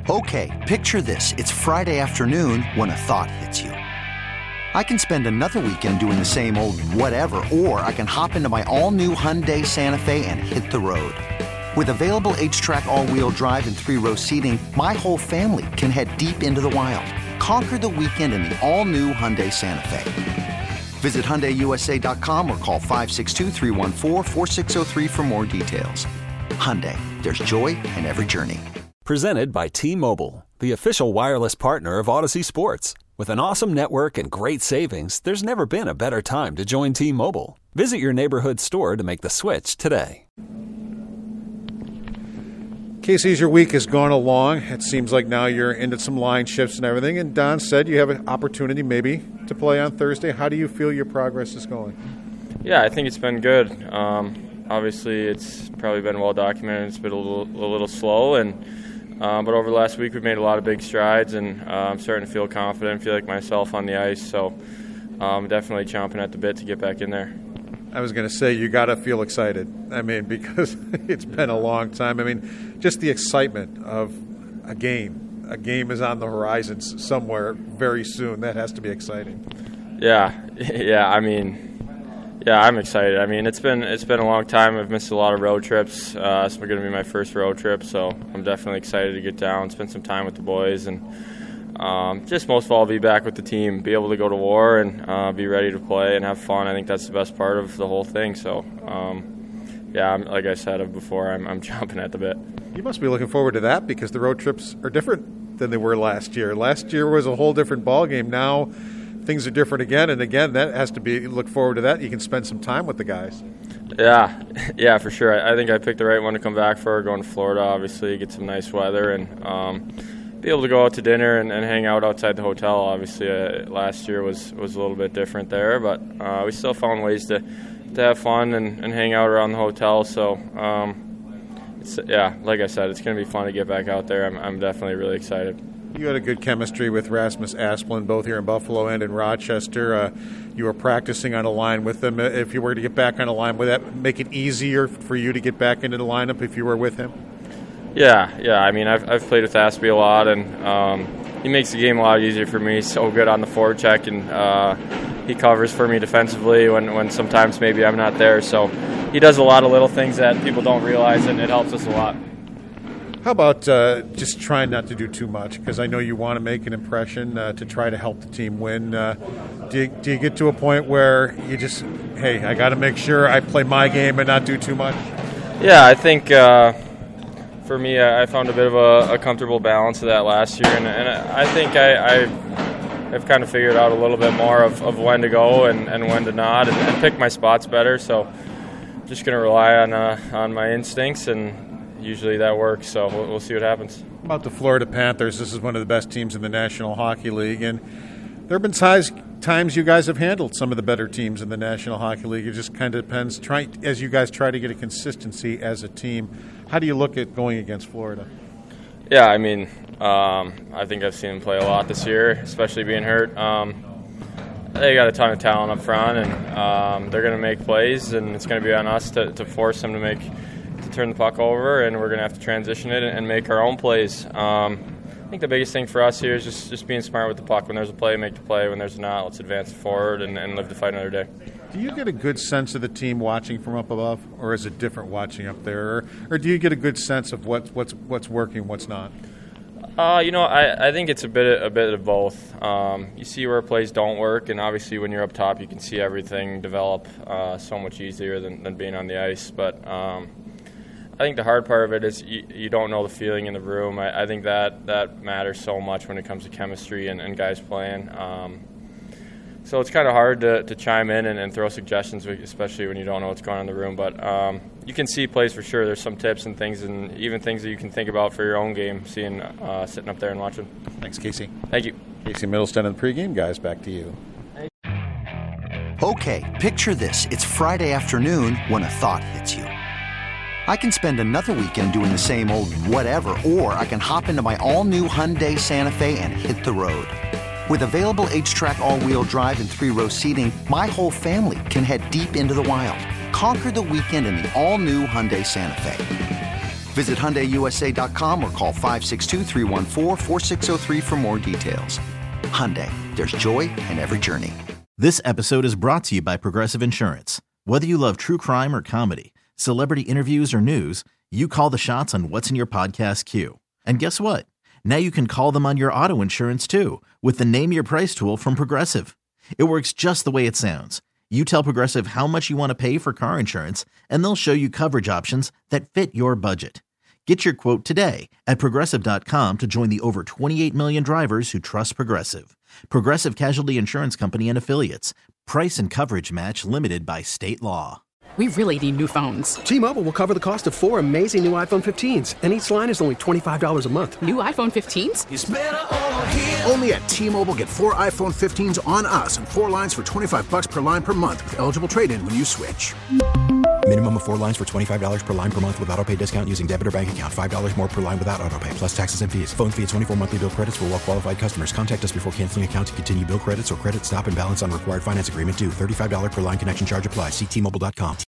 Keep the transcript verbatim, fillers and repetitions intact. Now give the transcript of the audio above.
Okay, picture this. It's Friday afternoon when a thought hits you. I can spend another weekend doing the same old whatever, or I can hop into my all-new Hyundai Santa Fe and hit the road. With available H-Track all-wheel drive and three-row seating, my whole family can head deep into the wild. Conquer the weekend in the all-new Hyundai Santa Fe. Visit Hyundai U S A dot com or call five six two, three one four, four six zero three for more details. Hyundai, there's joy in every journey. Presented by T-Mobile, the official wireless partner of Odyssey Sports. With an awesome network and great savings, there's never been a better time to join T-Mobile. Visit your neighborhood store to make the switch today. Casey, as your week has gone along, it seems like now you're into some line shifts and everything. And Don said you have an opportunity maybe to play on Thursday. How do you feel your progress is going? Yeah, I think it's been good. Um, obviously, it's probably been well documented. It's been a little, a little slow, and um, but over the last week we've made a lot of big strides, and uh, I'm starting to feel confident, feel like myself on the ice. So I'm um, definitely chomping at the bit to get back in there. I was going to say, you got to feel excited. I mean, because it's been a long time. I mean, just the excitement of a game. A game is on the horizon somewhere very soon. That has to be exciting. Yeah, yeah. I mean, yeah, I'm excited. I mean, it's been it's been a long time. I've missed a lot of road trips. Uh, it's going to be my first road trip, so I'm definitely excited to get down, spend some time with the boys, and Um, just most of all, be back with the team, be able to go to war and uh, be ready to play and have fun. I think that's the best part of the whole thing. So, um, yeah, I'm, like I said before, I'm, I'm chomping at the bit. You must be looking forward to that because the road trips are different than they were last year. Last year was a whole different ballgame. Now things are different again, and again, that has to be look forward to that. You can spend some time with the guys. Yeah, yeah, for sure. I, I think I picked the right one to come back for, going to Florida, obviously, get some nice weather, and um, be able to go out to dinner and, and hang out outside the hotel. Obviously, uh, last year was, was a little bit different there, but uh, we still found ways to, to have fun and, and hang out around the hotel. So, um, it's, yeah, like I said, it's going to be fun to get back out there. I'm, I'm definitely really excited. You had a good chemistry with Rasmus Asplund, both here in Buffalo and in Rochester. Uh, you were practicing on a line with them. If you were to get back on a line, would that make it easier for you to get back into the lineup if you were with him? Yeah, yeah. I mean, I've I've played with Aspie a lot, and um, he makes the game a lot easier for me. He's so good on the forechecking, and uh, he covers for me defensively when, when sometimes maybe I'm not there. So he does a lot of little things that people don't realize, and it helps us a lot. How about uh, just trying not to do too much? Because I know you want to make an impression uh, to try to help the team win. Uh, do, you, do you get to a point where you just, hey, I got to make sure I play my game and not do too much? Yeah, I think uh, for me, I found a bit of a, a comfortable balance of that last year, and, and I think I, I, I've kind of figured out a little bit more of, of when to go and, and when to not, and, and pick my spots better. So just going to rely on uh, on my instincts, and usually that works, so we'll, we'll see what happens. About the Florida Panthers, this is one of the best teams in the National Hockey League, and there have been times, times you guys have handled some of the better teams in the National Hockey League. It just kind of depends. Try, as you guys try to get a consistency as a team, how do you look at going against Florida? Yeah, I mean, um, I think I've seen them play a lot this year, especially being hurt. Um, they got a ton of talent up front, and um, they're going to make plays, and it's going to be on us to, to force them to make to turn the puck over, and we're going to have to transition it and make our own plays. Um, I think the biggest thing for us here is just, just being smart with the puck. When there's a play, make the play. When there's not, let's advance forward and, and live to fight another day. Do you get a good sense of the team watching from up above, or is it different watching up there? Or, or do you get a good sense of what's what's what's working, what's not? Uh, you know, I, I think it's a bit a bit of both. Um, you see where plays don't work, and obviously when you're up top, you can see everything develop uh, so much easier than, than being on the ice. But um, I think the hard part of it is you, you don't know the feeling in the room. I, I think that, that matters so much when it comes to chemistry and, and guys playing. Um, so it's kind of hard to, to chime in and, and throw suggestions, especially when you don't know what's going on in the room. But um, you can see plays for sure. There's some tips and things, and even things that you can think about for your own game, seeing uh, sitting up there and watching. Thanks, Casey. Thank you. Casey Middleston and the pregame guys, back to you. Okay, picture this. It's Friday afternoon when a thought hits you. I can spend another weekend doing the same old whatever, or I can hop into my all-new Hyundai Santa Fe and hit the road. With available H-Track all-wheel drive and three-row seating, my whole family can head deep into the wild. Conquer the weekend in the all-new Hyundai Santa Fe. Visit Hyundai U S A dot com or call five six two, three one four, four six zero three for more details. Hyundai, there's joy in every journey. This episode is brought to you by Progressive Insurance. Whether you love true crime or comedy, celebrity interviews or news, you call the shots on what's in your podcast queue. And guess what? Now you can call them on your auto insurance too with the Name Your Price tool from Progressive. It works just the way it sounds. You tell Progressive how much you want to pay for car insurance, and they'll show you coverage options that fit your budget. Get your quote today at Progressive dot com to join the over twenty-eight million drivers who trust Progressive. Progressive Casualty Insurance Company and Affiliates. Price and coverage match limited by state law. We really need new phones. T-Mobile will cover the cost of four amazing new iPhone fifteens, and each line is only twenty-five dollars a month. New iPhone fifteens? It's better over here. Only at T-Mobile, get four iPhone fifteens on us and four lines for twenty-five dollars per line per month with eligible trade-in when you switch. Minimum of four lines for twenty-five dollars per line per month with autopay discount using debit or bank account. five dollars more per line without autopay, plus taxes and fees. Phone fee at twenty-four monthly bill credits for well-qualified customers. Contact us before canceling account to continue bill credits or credit stop and balance on required finance agreement due. thirty-five dollars per line connection charge applies. See T Mobile dot com.